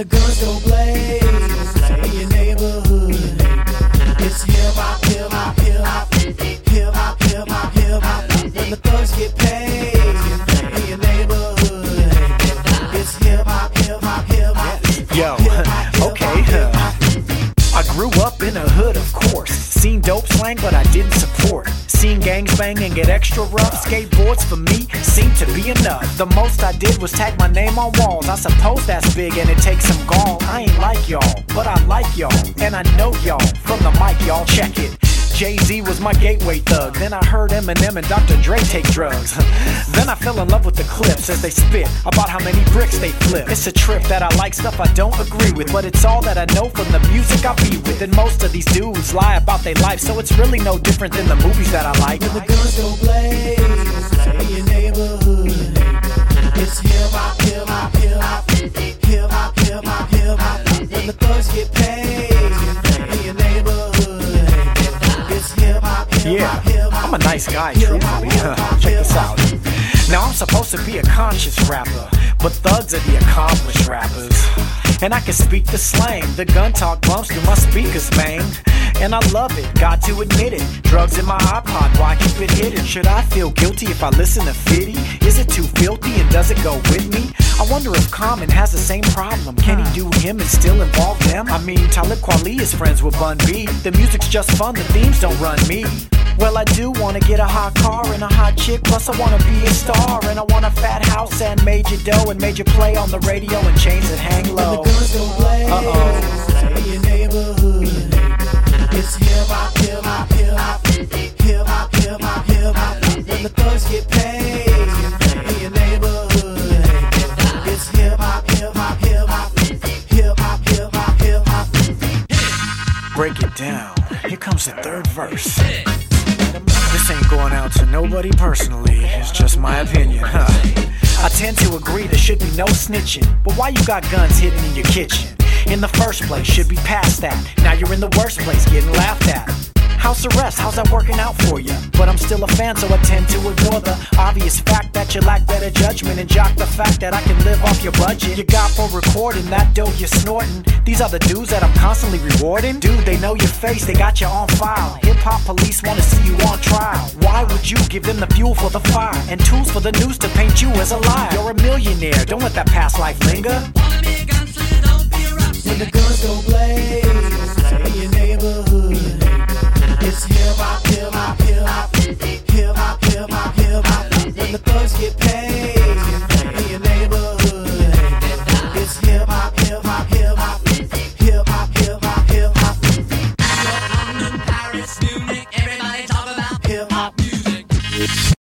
the guns go blaze in your neighborhood, it's hip hop, hip hop, hip hop, hip hop, hip hop, hip hop. When the thugs get paid in your neighborhood, it's hip hop, hip hop, hip hop. Yo, okay. I grew up in a hood, of course. Seen dope slang, but I didn't support. Seen gangs bang and get extra rough. Skateboards for me seemed to be enough. The most I did was tag my name on walls. I suppose that's big and it takes some gall. I ain't like y'all, but I like y'all, and I know y'all. From the mic, y'all, check it. Jay-Z was my gateway thug. Then I heard Eminem and Dr. Dre take drugs. Then I fell in love with the clips as they spit about how many bricks they flip. It's a trip that I like stuff I don't agree with, but it's all that I know from the music I be with. And most of these dudes lie about their life, so it's really no different than the movies that I like. When the guns go blaze in your neighborhood, it's hip hop, hip hop, hip hop, hip hop, hip hop, hip hop. When the thugs get paid in your neighborhood, yeah, I'm a nice guy, truthfully. Check this out. Now I'm supposed to be a conscious rapper, but thugs are the accomplished rappers. And I can speak the slang, the gun talk bumps through my speakers, man. And I love it, got to admit it. Drugs in my iPod, why keep it hidden? Should I feel guilty if I listen to 50? Is it too filthy and does it go with me? I wonder if Common has the same problem. Can he do him and still involve them? I mean, Talib Kweli is friends with Bun B. The music's just fun, the themes don't run me. Well, I do wanna get a hot car and a hot chick, plus I wanna be a star, and I want a fat house and major dough and major play on the radio and chains that hang low. When the guns go blaze in your neighborhood, it's hip hop, hip hop, hip hop, hip hop, hip hop, hip hop. When the thugs get paid in your neighborhood, it's hip hop, hip hop, hip hop, hip hop, hip hop, hip hop. Break it down. Here comes the third verse. This ain't going out to nobody personally, it's just my opinion. I tend to agree there should be no snitching, but why you got guns hidden in your kitchen? In the first place, should be past that. Now you're in the worst place, getting laughed at. House arrest, how's that working out for you? But I'm still a fan, so I tend to ignore the obvious fact that you lack better judgment and jock the fact that I can live off your budget you got for recording that dough you're snorting. These are the dudes that I'm constantly rewarding. Dude, they know your face, they got you on file. Hip-hop police wanna see you on trial. Why would you give them the fuel for the fire and tools for the news to paint you as a liar? You're a millionaire, don't let that past life linger. When the guns go blaze in your neighborhood, it's hip hop, hip hop, hip hop, hip hop, hip hop, hip hop. When the thugs get paid